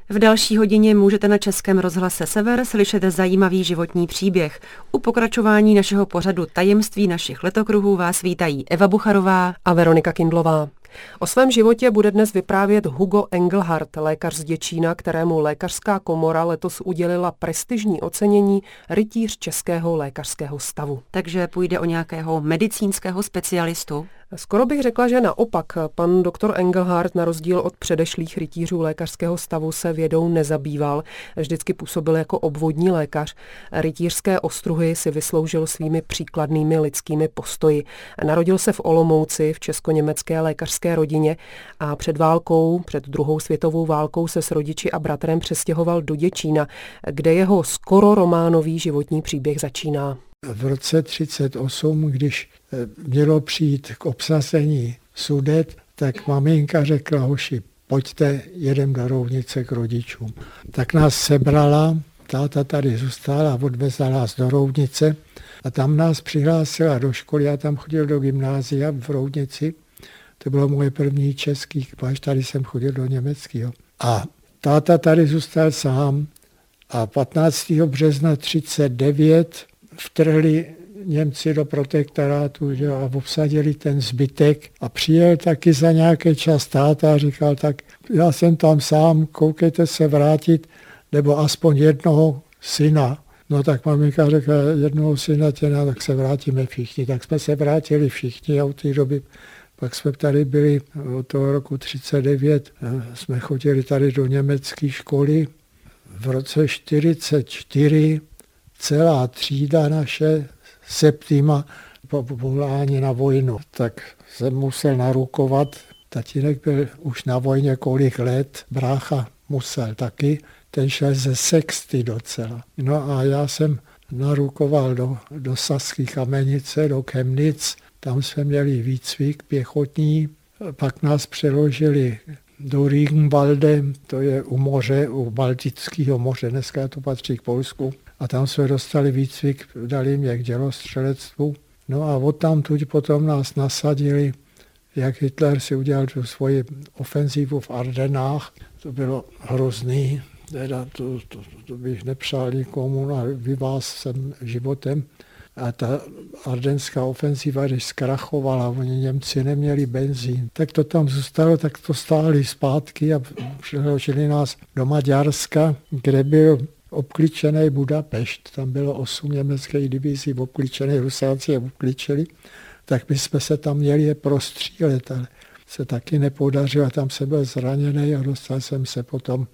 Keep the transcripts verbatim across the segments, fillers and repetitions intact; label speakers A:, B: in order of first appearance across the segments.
A: V další hodině můžete na Českém rozhlase Sever slyšet zajímavý životní příběh. U pokračování našeho pořadu Tajemství našich letokruhů vás vítají Eva Bucharová
B: a Veronika Kindlová. O svém životě bude dnes vyprávět Hugo Engelhardt, lékař z Děčína, kterému lékařská komora letos udělila prestižní ocenění Rytíř Českého lékařského stavu.
A: Takže půjde o nějakého medicínského specialistu?
B: Skoro bych řekla, že naopak. Pan doktor Engelhardt na rozdíl od předešlých rytířů lékařského stavu se vědou nezabýval. Vždycky působil jako obvodní lékař. Rytířské ostruhy si vysloužil svými příkladnými lidskými postoji. Narodil se v Olomouci v česko-německé lékařské rodině a před válkou, před druhou světovou válkou se s rodiči a bratrem přestěhoval do Děčína, kde jeho skoro románový životní příběh začíná.
C: V roce třicet osm, když mělo přijít k obsazení Sudet, tak maminka řekla: hoši, pojďte, jedem do Roudnice k rodičům. Tak nás sebrala, táta tady zůstala a odvezla nás do Roudnice a tam nás přihlásila do školy. Já tam chodil do gymnázia v Roudnici, to bylo moje první český, až tady jsem chodil do německého. A táta tady zůstal sám a patnáctého března třicet devět vtrhli Němci do protektorátu, že, a obsadili ten zbytek a přijel taky za nějaký čas táta a říkal: tak já jsem tam sám, koukejte se vrátit, nebo aspoň jednoho syna. No tak maminka řekla: jednoho syna těna, tak se vrátíme všichni. Tak jsme se vrátili všichni a od té doby pak jsme tady byli od toho roku třicet devět, jsme chodili tady do německé školy. V roce čtyřicet čtyři celá třída naše septima povolání na vojnu. Tak jsem musel narukovat. Tatínek byl už na vojně kolik let, brácha musel taky, ten šel ze sexty docela. No a já jsem narukoval do, do Saské Kamenice, do Chemnitz, tam jsme měli výcvik pěchotní, pak nás přeložili do Riegenwalde, to je u moře, u Baltického moře, dneska to patří k Polsku. A tam jsme dostali výcvik, dali mě k dělostřelectvu. No a odtamtud potom nás nasadili, jak Hitler si udělal tu svoji ofenzivu v Ardenách. To bylo hrozný, teda to, to, to bych nepřál nikomu, a vyvázl jsem životem. A ta ardenská ofenziva, když zkrachovala, oni Němci neměli benzín, tak to tam zůstalo, tak to stáhli zpátky a přeložili nás do Maďarska, kde byl obklíčený Budapešť. Tam bylo osm německých divizí obklíčených, Rusáci je obklíčili, tak my jsme se tam měli je prostřílet, ale se taky nepodařilo, tam jsem byl zraněný a dostal jsem se potom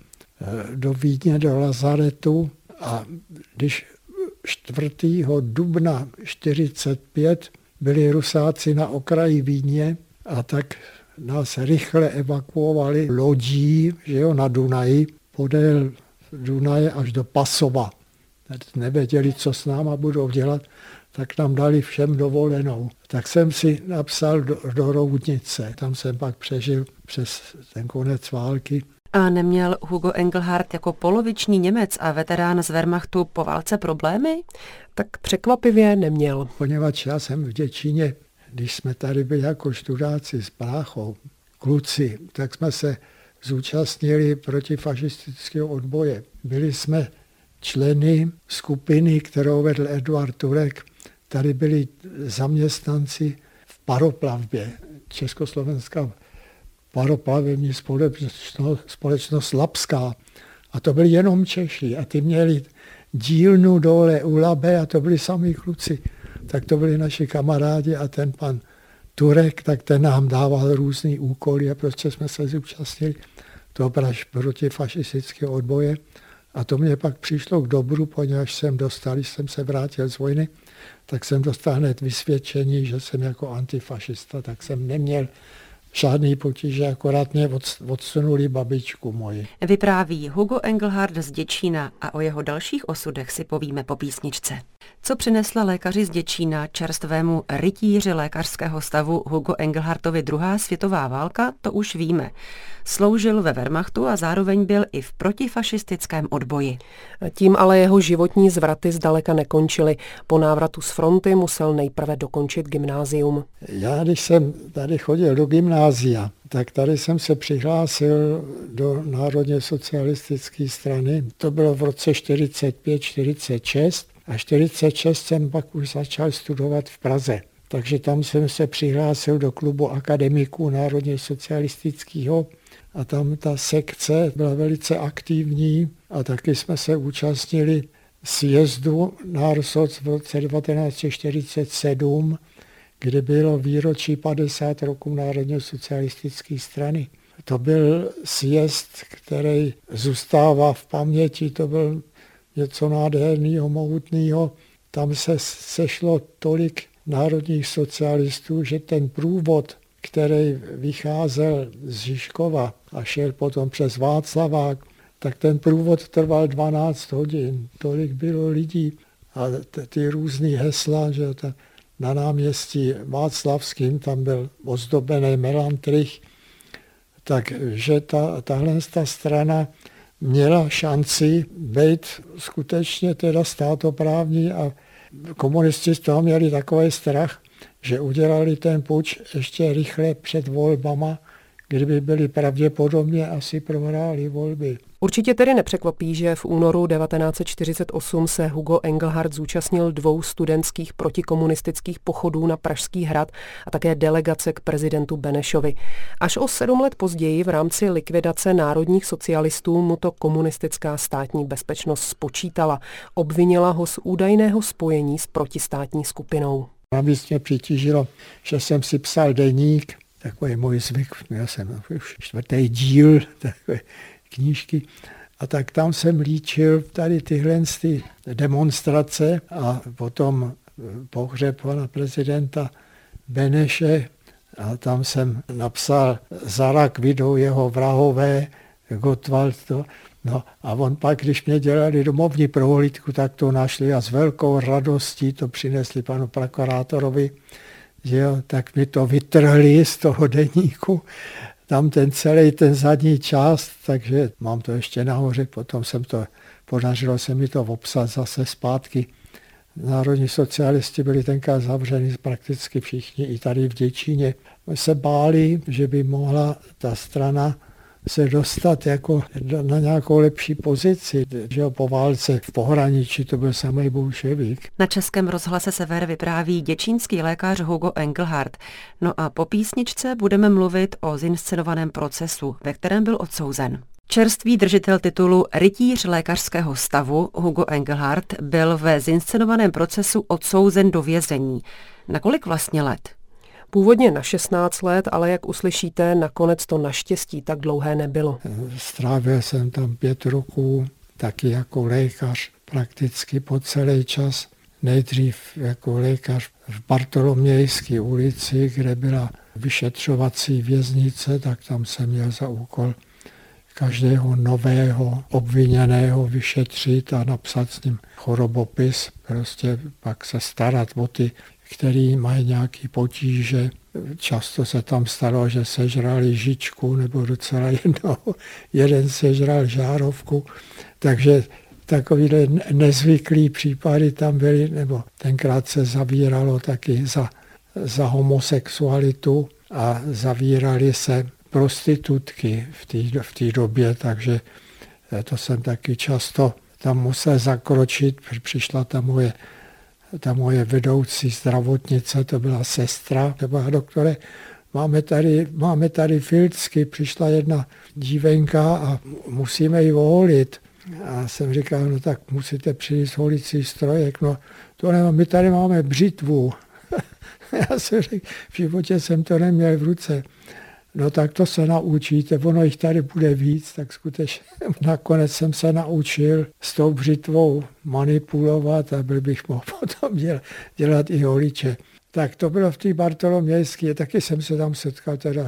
C: do Vídně, do lazaretu a když čtvrtého dubna čtyřicet pět byli Rusáci na okraji Vídně a tak nás rychle evakuovali lodí, že jo, na Dunaji, podél Dunaje až do Pasova. Nevěděli, co s náma budou dělat, tak nám dali všem dovolenou. Tak jsem si napsal do, do Roudnice, tam jsem pak přežil přes ten konec války.
A: A neměl Hugo Engelhardt jako poloviční Němec a veterán z Wehrmachtu po válce problémy?
B: Tak překvapivě neměl.
C: Poněvadž já jsem v Děčíně, když jsme tady byli jako študáci s bráchou, kluci, tak jsme se zúčastnili protifašistického odboje. Byli jsme členy skupiny, kterou vedl Eduard Turek. Tady byli zaměstnanci v paroplavbě. Československá paroplavební společnost, společnost Labská. A to byli jenom Češi. A ty měli dílnu dole u Labe a to byli sami kluci. Tak to byli naši kamarádi a ten pan Turek, tak ten nám dával různý úkoly a prostě jsme se zúčastnili toho protifašistického odboje. A to mě pak přišlo k dobru, poněvadž jsem dostal, když jsem se vrátil z vojny, tak jsem dostal hned vysvědčení, že jsem jako antifašista, tak jsem neměl žádný potíže, akorát mě odsunuli babičku moji.
A: Vypráví Hugo Engelhardt z Děčína a o jeho dalších osudech si povíme po písničce. Co přinesla lékaři z Děčína čerstvému rytíři lékařského stavu Hugo Engelhartovi druhá světová válka, to už víme. Sloužil ve Wehrmachtu a zároveň byl i v protifašistickém odboji.
B: Tím ale jeho životní zvraty zdaleka nekončily. Po návratu z fronty musel nejprve dokončit gymnázium.
C: Já, když jsem tady chodil do gymnázia, tak tady jsem se přihlásil do Národně socialistické strany. To bylo v roce čtyřicet pět čtyřicet šest a čtyřicet šest jsem pak už začal studovat v Praze. Takže tam jsem se přihlásil do klubu akademiků Národně socialistického a tam ta sekce byla velice aktivní a taky jsme se účastnili sjezdu Nársoc v roce devatenáct set čtyřicet sedm, kdy bylo výročí padesát roků Národně socialistické strany. To byl sjezd, který zůstává v paměti, to byl něco nádherného, mohutného. Tam se sešlo tolik národních socialistů, že ten průvod, který vycházel z Žižkova a šel potom přes Václavák, tak ten průvod trval dvanáct hodin. Tolik bylo lidí a t- ty různý hesla, že ta, na náměstí Václavským tam byl ozdobený melantrich, takže ta, tahle ta strana měla šanci být skutečně teda státoprávní a komunisti z toho měli takový strach, že udělali ten puč ještě rychle před volbama, kdyby byli pravděpodobně asi prohráli volby.
B: Určitě tedy nepřekvapí, že v únoru devatenáct set čtyřicet osm se Hugo Engelhart zúčastnil dvou studentských protikomunistických pochodů na Pražský hrad a také delegace k prezidentu Benešovi. Až o sedm let později v rámci likvidace národních socialistů mu to komunistická státní bezpečnost spočítala. Obvinila ho z údajného spojení s protistátní skupinou.
C: Navíc mě přitížilo, že jsem si psal deník, takový můj zvyk, měl jsem už čtvrtý díl takové knížky, a tak tam jsem líčil tady tyhle ty demonstrace a potom pohřeb pana prezidenta Beneše a tam jsem napsal za rak vydou jeho vrahové, Gottwald to. No a on pak, když mě dělali domovní prohlídku, tak to našli a s velkou radostí to přinesli panu prokurátorovi, že jo, tak mi to vytrhli z toho deníku, tam ten celý ten zadní část, takže mám to ještě nahoře, potom jsem to, podařilo se mi to obsat zase zpátky. Národní socialisti byli tenkrát zavřeni prakticky všichni, i tady v Děčíně. Se báli, že by mohla ta strana se dostat jako na nějakou lepší pozici, že po válce v pohraničí to byl samý bolševik.
A: Na Českém rozhlase Sever vypráví děčínský lékař Hugo Engelhart. No a po písničce budeme mluvit o zinscenovaném procesu, ve kterém byl odsouzen. Čerstvý držitel titulu Rytíř lékařského stavu Hugo Engelhart byl ve zinscenovaném procesu odsouzen do vězení. Na kolik vlastně let?
B: Původně na šestnáct let, ale jak uslyšíte, nakonec to naštěstí tak dlouhé nebylo.
C: Strávil jsem tam pět roků, taky jako lékař, prakticky po celý čas. Nejdřív jako lékař v Bartolomějské ulici, kde byla vyšetřovací věznice, tak tam jsem měl za úkol každého nového obviněného vyšetřit a napsat s ním chorobopis, prostě pak se starat o ty, který mají nějaké potíže. Často se tam stalo, že sežrali žičku nebo docela jedno, jeden sežral žárovku, takže takovýhle nezvyklý případy tam byly, nebo tenkrát se zavíralo taky za, za homosexualitu a zavírali se prostitutky v té v té době, takže to jsem taky často tam musel zakročit, přišla ta moje ta moje vedoucí zdravotnice, to byla sestra, to byla doktore, máme tady, máme tady filcky, přišla jedna dívenka a musíme ji oholit. A jsem říkal, no tak musíte přijít holicí strojek, no to nemám, my tady máme břitvu. Já jsem řekl, v životě jsem to neměl v ruce. No tak to se naučíte, ono jich tady bude víc, tak skutečně nakonec jsem se naučil s tou břitvou manipulovat a byl bych mohl potom dělat, dělat i holiče. Tak to bylo v té Bartolomějské, taky jsem se tam setkal teda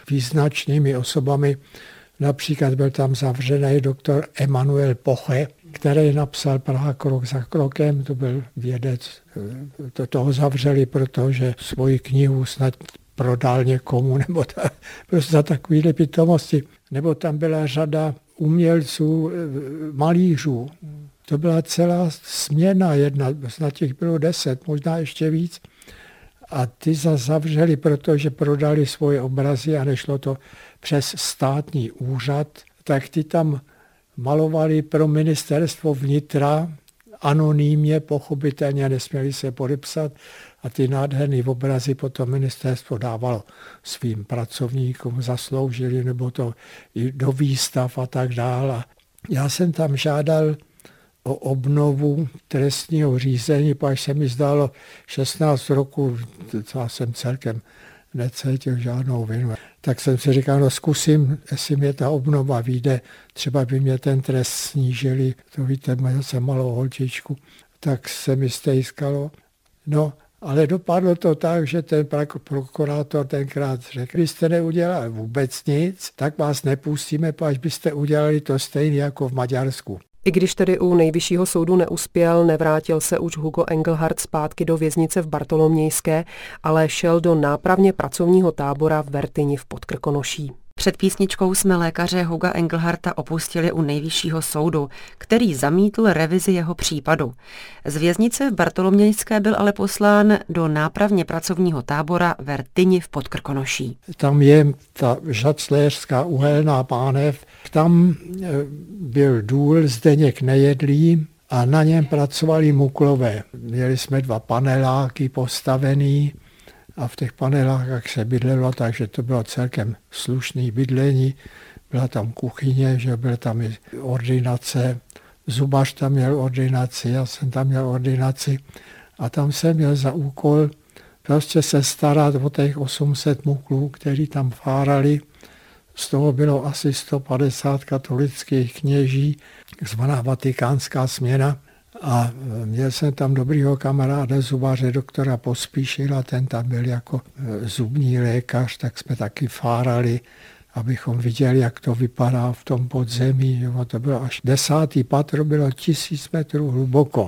C: význačnými osobami. Například byl tam zavřený doktor Emanuel Poche, který napsal Praha krok za krokem, to byl vědec. To, toho zavřeli, protože svoji knihu snad prodal někomu, nebo ta, prostě za takovýhle pitomosti. Nebo tam byla řada umělců, malířů. To byla celá směna jedna, snad těch bylo deset, možná ještě víc. A ty zavřeli, protože prodali svoje obrazy a nešlo to přes státní úřad, tak ty tam malovali pro ministerstvo vnitra, anonymně, pochopitelně nesměli se podepsat a ty nádherné obrazy potom ministerstvo dávalo svým pracovníkům, zasloužili, nebo to i do výstav a tak dále. Já jsem tam žádal o obnovu trestního řízení, pak se mi zdálo šestnáct roku, já jsem celkem necítil žádnou vinu. Tak jsem si říkal, no zkusím, jestli mě ta obnova vyjde, třeba by mě ten trest snížili, to víte, měl jsem malou holčičku, tak se mi stejskalo. No, ale dopadlo to tak, že ten prokurátor tenkrát řekl, když jste neudělali vůbec nic, tak vás nepustíme, až byste udělali to stejně jako v Maďarsku.
B: I když tedy u nejvyššího soudu neuspěl, nevrátil se už Hugo Engelhardt zpátky do věznice v Bartolomějské, ale šel do nápravně pracovního tábora v Vertyni v Podkrkonoší.
A: Před písničkou jsme lékaře Huga Engelhardta opustili u nejvyššího soudu, který zamítl revizi jeho případu. Z věznice v Bartolomějské byl ale poslán do nápravně pracovního tábora v Vertyni v Podkrkonoší.
C: Tam je ta žacléřská uhelná pánev, tam byl důl Zdeněk Nejedlý a na něm pracovali muklové. Měli jsme dva paneláky postavený, a v těch panelákách se bydlelo, takže to bylo celkem slušné bydlení. Byla tam kuchyně, že byla tam i ordinace. Zubař tam měl ordinaci, já jsem tam měl ordinaci. A tam jsem měl za úkol prostě se starat o těch osm set muklů, který tam fárali. Z toho bylo asi sto padesát katolických kněží, zvaná vatikánská směna. A měl jsem tam dobrýho kamaráda, zubaře doktora Pospíšila, ten tam byl jako zubní lékař, tak jsme taky fárali, abychom viděli, jak to vypadá v tom podzemí. Jo, to bylo až desátý patro, bylo tisíc metrů hluboko.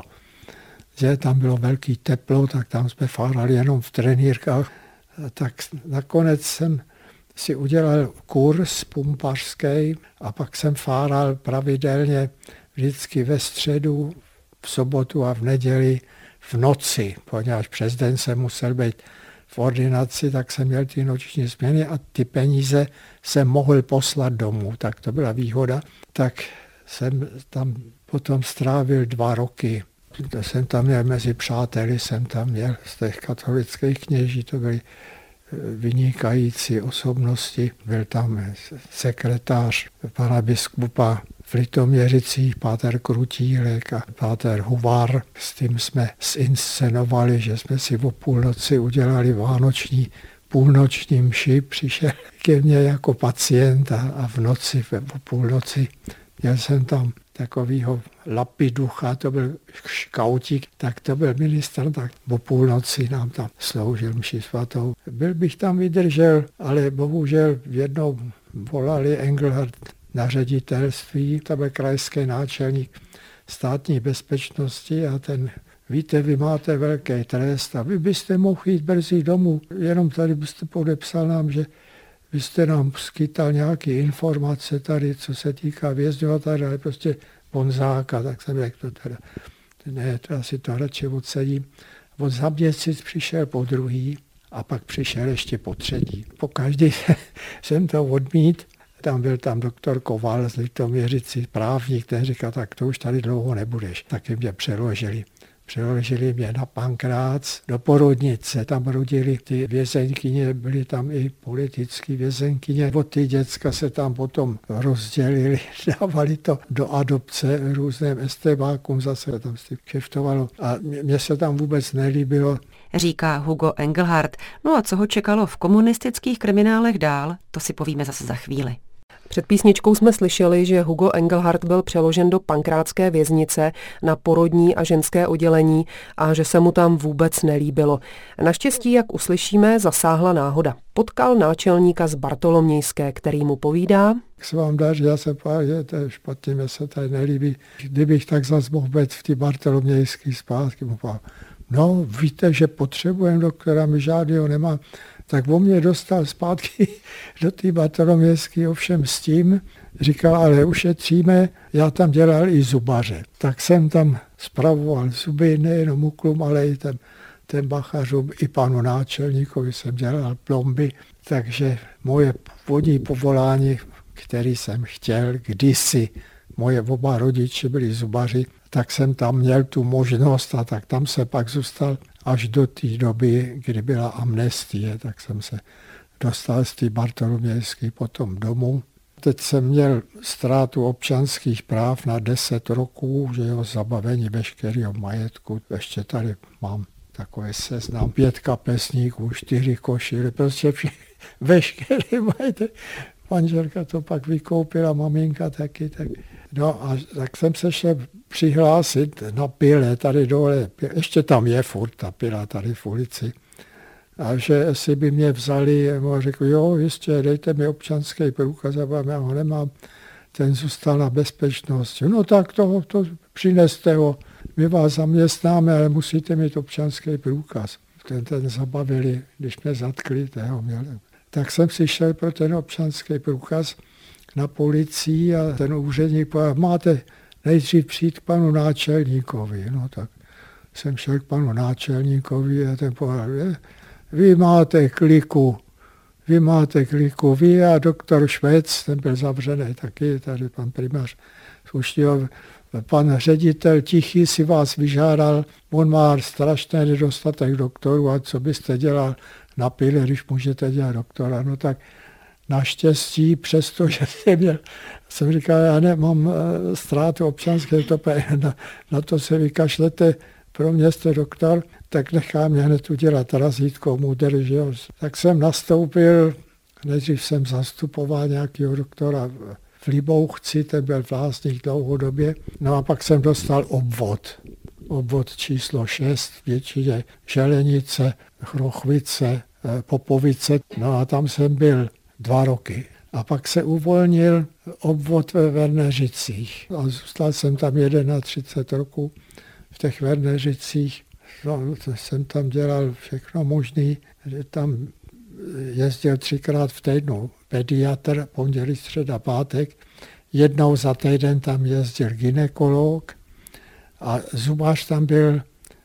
C: Že tam bylo velký teplo, tak tam jsme fárali jenom v trenýrkách. Tak nakonec jsem si udělal kurz pumpařský a pak jsem fáral pravidelně vždycky ve středu, v sobotu a v neděli v noci, poněvadž přes den jsem musel být v ordinaci, tak jsem měl ty noční směny a ty peníze jsem mohl poslat domů, tak to byla výhoda. Tak jsem tam potom strávil dva roky. To jsem tam měl mezi přáteli, jsem tam měl z těch katolických kněží, to byly vynikající osobnosti. Byl tam sekretář pana biskupa v Litoměřicích, páter Krutílek a páter Huvar. S tím jsme zinscenovali, že jsme si o půlnoci udělali vánoční půlnoční mši. Přišel ke mně jako pacient a, a v noci, o půlnoci, měl jsem tam takovýho lapiducha, to byl škautík, tak to byl ministr, tak o půlnoci nám tam sloužil mši svatou. Byl bych tam vydržel, ale bohužel jednou volali Engelhardt na ředitelství, to byl krajský náčelník státní bezpečnosti a ten, víte, vy máte velký trest a vy byste mohl jít brzy domů, jenom tady byste podepsal nám, že vy jste nám skytal nějaké informace tady, co se týká vězňů tady, ale prostě bonzáka, tak jsem řekl, to teda, ne, to asi to radši odsedím. On za měsíc přišel po druhý a pak přišel ještě po třetí. Po každý jsem to odmít. Tam byl tam doktor Koval z Litoměřici, právník, ten říkal, tak to už tady dlouho nebudeš. Taky mě přeložili. Přeložili mě na Pankrác, do porodnice, tam rodili ty vězenkyně, byly tam i politické vězenkyně. Od ty děcka se tam potom rozdělili, dávali to do adopce různým estebákům, zase tam se kšeftovalo. A mně se tam vůbec nelíbilo.
A: Říká Hugo Engelhardt. No a co ho čekalo v komunistických kriminálech dál, to si povíme zase za chvíli.
B: Před písničkou jsme slyšeli, že Hugo Engelhardt byl přeložen do pankrátské věznice na porodní a ženské oddělení a že se mu tam vůbec nelíbilo. Naštěstí, jak uslyšíme, zasáhla náhoda. Potkal náčelníka z Bartolomějské, který mu povídá:
C: Jak se vám daří, já se pár, že to je špatně, mě se tady nelíbí. Kdybych tak zas mohl být v té Bartolomějské zpátky, mu pár, no víte, že potřebujeme doktora, my žádného nemám. Tak on mě dostal zpátky do té Bartolomějské, ovšem s tím, říkal, ale ušetříme, já tam dělal i zubaře. Tak jsem tam spravoval zuby, nejenom uklum, ale i ten, ten bachařům, i panu náčelníkovi jsem dělal plomby. Takže moje původní povolání, který jsem chtěl kdysi, moje oba rodiče byli zubaři, tak jsem tam měl tu možnost a tak tam se pak zůstal až do té doby, kdy byla amnestie, tak jsem se dostal z té Bartolomějské potom domů. Teď jsem měl ztrátu občanských práv na deset roků, že jo, zabavení veškerého majetku. Ještě tady mám takový seznam, pět kapesníků, čtyři košily, prostě veškerý majetek. Manželka to pak vykoupila, maminka taky. Tak. No a tak jsem se šel přihlásit na pile tady dole. Ještě tam je furt ta pila tady v ulici. A že jestli by mě vzali, a řekl, jo, jistě, dejte mi občanský průkaz, já ho nemám. Ten zůstal na bezpečnosti. No tak toho, to přineste ho, my vás zaměstnáme, ale musíte mít občanský průkaz. Ten, ten zabavili, když mě zatkli, toho měl. Tak jsem si šel pro ten občanský průkaz na policii a ten úředník povedal, máte nejdřív přijít k panu náčelníkovi. No tak jsem šel k panu náčelníkovi a ten povedal, vy máte kliku, vy máte kliku, vy a doktor Švec, ten byl zavřený taky, tady pan primář Slušního, pan ředitel Tichý si vás vyžádal, on má strašný nedostatek doktorů a co byste dělal na pile, když můžete dělat doktora. No tak naštěstí, přestože jsem měl, jsem říkal, já nemám ztrátu občanské, to na, na to se vykašlete, pro mě jste doktor, tak nechá mě hned udělat razítko můder, že jo. Tak jsem nastoupil, nejdřív jsem zastupoval nějakého doktora v Libouchci, ten byl vlastník dlouhodobě, no a pak jsem dostal obvod. Obvod číslo šest, většině Želenice, Chrochvice, Popovice, no a tam jsem byl dva roky. A pak se uvolnil obvod ve Verneřicích. A zůstal jsem tam třicet jedna roků v těch Verneřicích. No, jsem tam dělal všechno možné, že tam jezdil třikrát v týdnu pediatr, pondělí, středa, pátek. Jednou za týden tam jezdil gynekolog a zubař tam byl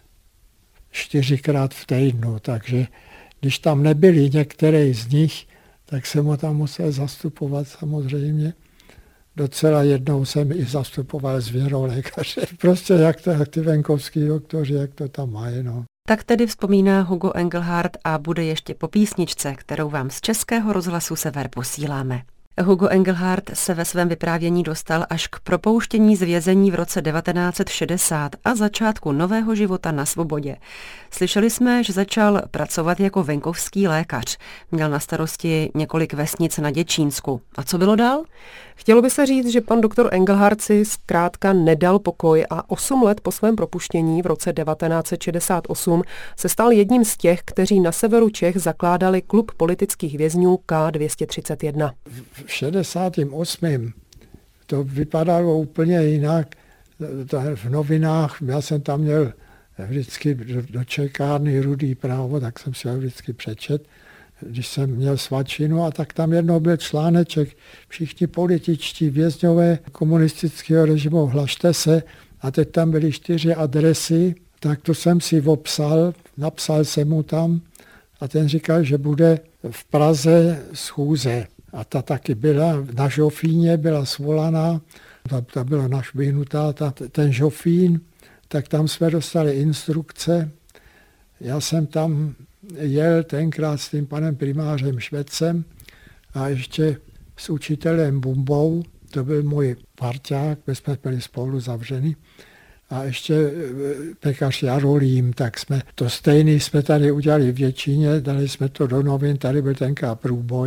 C: čtyřikrát v týdnu, takže když tam nebyli některé z nich, tak jsem ho tam musel zastupovat samozřejmě. Docela jednou jsem i zastupoval zvěrolékaře. Prostě jak, to, jak ty venkovský doktoři, jak to tam mají. No.
A: Tak tedy vzpomíná Hugo Engelhardt a bude ještě po písničce, kterou vám z Českého rozhlasu Sever posíláme. Hugo Engelhardt se ve svém vyprávění dostal až k propouštění z vězení v roce devatenáct set šedesát a začátku nového života na svobodě. Slyšeli jsme, že začal pracovat jako venkovský lékař. Měl na starosti několik vesnic na Děčínsku. A co bylo dál?
B: Chtělo by se říct, že pan doktor Engelhardt si zkrátka nedal pokoj a osm let po svém propuštění v roce devatenáct set šedesát osm se stal jedním z těch, kteří na severu Čech zakládali klub politických vězňů K dvě stě třicet jedna.
C: V šedesátém osmém to vypadalo úplně jinak. V novinách, já jsem tam měl vždycky do, do čekárny Rudý právo, tak jsem si ho vždycky přečet, když jsem měl svačinu, a tak tam jednou byl článeček, všichni političtí vězňové komunistického režimu, hlašte se, a teď tam byly čtyři adresy, tak to jsem si opsal, napsal jsem mu tam a ten říkal, že bude v Praze schůze. A ta taky byla, na Žofíně byla svolaná, ta, ta byla našvihnutá, ta, ten Žofín, tak tam jsme dostali instrukce. Já jsem tam jel tenkrát s tím panem primářem Švecem a ještě s učitelem Bumbou, to byl můj parťák, my jsme byli spolu zavřeni, a ještě pekař Jarolím, tak jsme to stejný jsme tady udělali v Děčíně, dali jsme to do novin, tady byl tenkrát průboj.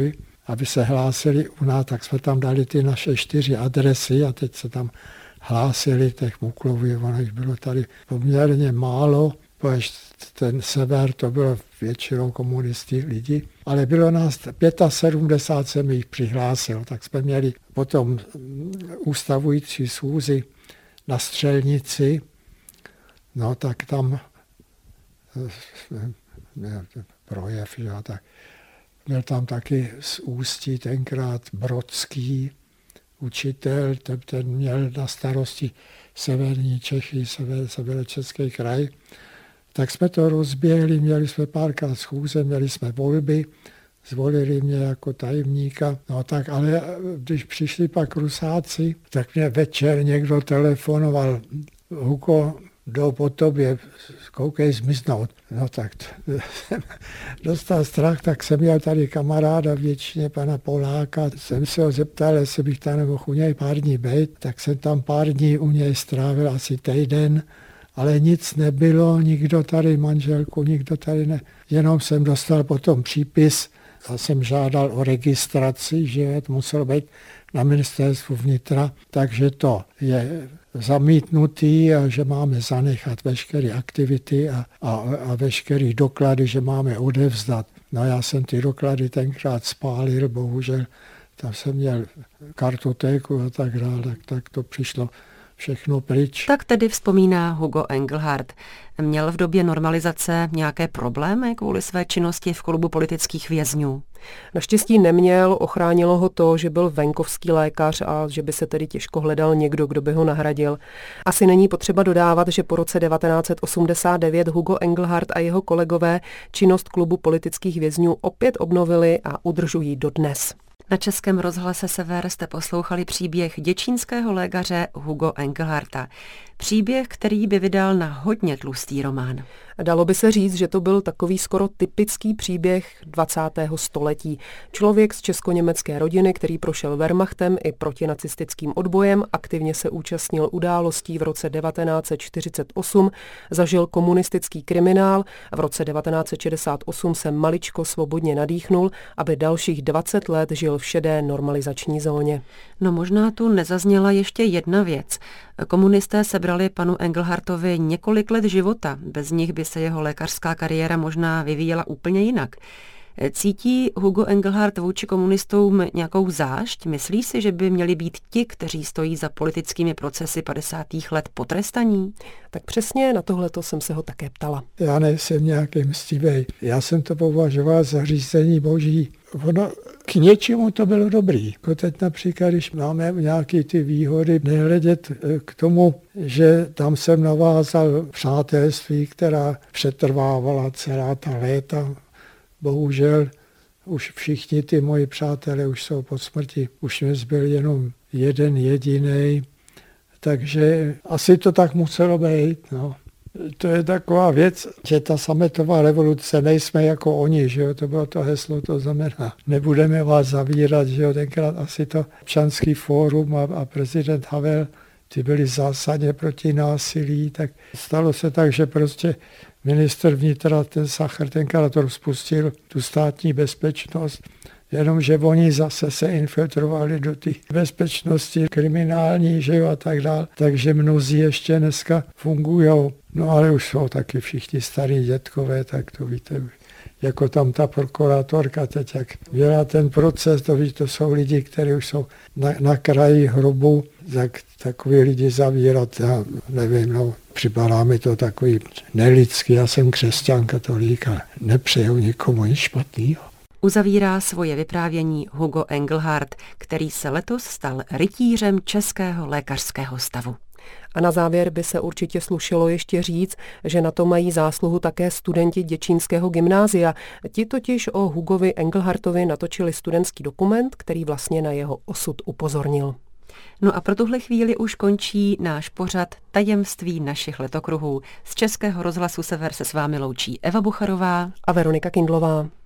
C: aby se hlásili u nás, tak jsme tam dali ty naše čtyři adresy a teď se tam hlásili těch Muklovů, ono jich bylo tady poměrně málo, protože ten sever to bylo většinou komunisti lidi, ale bylo nás sedmdesát pět se mi jich přihlásil, tak jsme měli potom ústavující schůzi na Střelnici, no tak tam projev, že, tak byl tam taky z Ústí tenkrát Brodský učitel, ten, ten měl na starosti severní Čechy, sever, severočeský kraj. Tak jsme to rozběhli, měli jsme párkrát schůze, měli jsme volby, zvolili mě jako tajemníka. No tak, ale když přišli pak Rusáci, tak mě večer někdo telefonoval, Hugo, jdou po tobě, koukej zmiznout. No tak jsem dostal strach, tak jsem měl tady kamaráda většině pana Poláka. Jsem se ho zeptal, jestli bych tam nemohl u něj pár dní být, tak jsem tam pár dní u něj strávil asi týden, ale nic nebylo, nikdo tady manželku, nikdo tady ne. Jenom jsem dostal potom přípis a jsem žádal o registraci, že to muselo být na ministerstvu vnitra, takže to je zamítnutý a že máme zanechat veškeré aktivity a, a, a veškeré doklady, že máme odevzdat. No já jsem ty doklady tenkrát spálil, bohužel tam jsem měl kartotéku a tak dále, tak, tak to přišlo všechno pryč.
A: Tak tedy vzpomíná Hugo Engelhardt. Měl v době normalizace nějaké problémy kvůli své činnosti v klubu politických vězňů?
B: Naštěstí neměl, ochránilo ho to, že byl venkovský lékař a že by se tedy těžko hledal někdo, kdo by ho nahradil. Asi není potřeba dodávat, že po roce devatenáct set osmdesát devět Hugo Engelhardt a jeho kolegové činnost klubu politických vězňů opět obnovili a udržují dodnes.
A: Na Českém rozhlase Sever jste poslouchali příběh děčínského lékaře Hugo Engelhardta. Příběh, který by vydal na hodně tlustý román.
B: Dalo by se říct, že to byl takový skoro typický příběh dvacátého století. Člověk z česko-německé rodiny, který prošel Wehrmachtem i protinacistickým odbojem, aktivně se účastnil událostí v roce devatenáct set čtyřicet osm, zažil komunistický kriminál a v roce devatenáct set šedesát osm se maličko svobodně nadýchnul, aby dalších dvacet let žil v šedé normalizační zóně.
A: No možná tu nezazněla ještě jedna věc. Komunisté sebrali panu Engelhardtovi několik let života. Bez nich by se jeho lékařská kariéra možná vyvíjela úplně jinak. Cítí Hugo Engelhardt vůči komunistům nějakou zášť? Myslí si, že by měli být ti, kteří stojí za politickými procesy padesátých let, potrestaní?
B: Tak přesně na tohleto jsem se ho také ptala.
C: Já nejsem nějaký mstivej. Já jsem to považoval za řízení boží. Ono k něčemu to bylo dobrý. Jako teď například, když máme nějaké ty výhody, nehledět k tomu, že tam jsem navázal přátelství, která přetrvávala celá ta léta. Bohužel už všichni ty moji přátelé už jsou po smrti. Už nezbyl jenom jeden jedinej. Takže asi to tak muselo být. No. To je taková věc, že ta sametová revoluce, nejsme jako oni, že jo, to bylo to heslo, to znamená, nebudeme vás zavírat, že jo, tenkrát asi to Občanský fórum a, a prezident Havel, ty byli zásadně proti násilí, tak stalo se tak, že prostě ministr vnitra, ten Sacher, tenkrát to rozpustil, tu státní bezpečnost, jenomže oni zase se infiltrovali do té bezpečnosti kriminální, že jo, a tak dále. Takže mnozí ještě dneska fungujou. No ale už jsou taky všichni starí dětkové, tak to víte, jako tam ta prokurátorka teď, jak dělá ten proces, to víte, to jsou lidi, kteří už jsou na, na kraji hrobu, tak takový lidi zavírat, já nevím, no, připadá mi to takový nelidský, já jsem křesťan, katolík a nepřeju nikomu nic špatného.
A: Uzavírá svoje vyprávění Hugo Engelhardt, který se letos stal rytířem Českého lékařského stavu.
B: A na závěr by se určitě slušelo ještě říct, že na to mají zásluhu také studenti Děčínského gymnázia. Ti totiž o Hugovi Engelhardtovi natočili studentský dokument, který vlastně na jeho osud upozornil.
A: No a pro tuhle chvíli už končí náš pořad Tajemství našich letokruhů. Z Českého rozhlasu Sever se s vámi loučí Eva Bucharová
B: a Veronika Kindlová.